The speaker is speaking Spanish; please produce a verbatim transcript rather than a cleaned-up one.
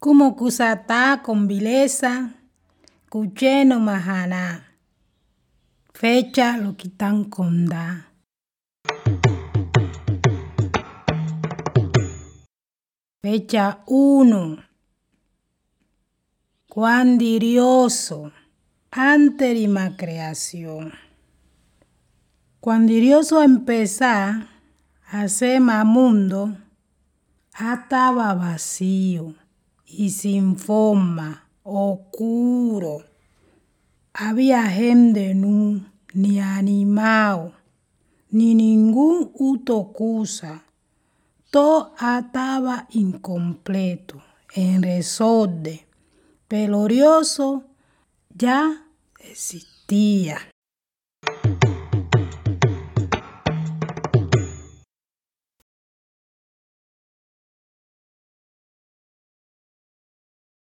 Como kusata con vileza, kucheno mahana. Fecha lo quitan conda. Fecha uno. Cuandirioso. Anterima creación. Cuandirioso empezar a hacer mundo, estaba vacío y sin forma, oscuro. Había gente nu, ni animado, ni ningún otra cosa. Todo estaba incompleto, en desorden. Pero Dios ya existía.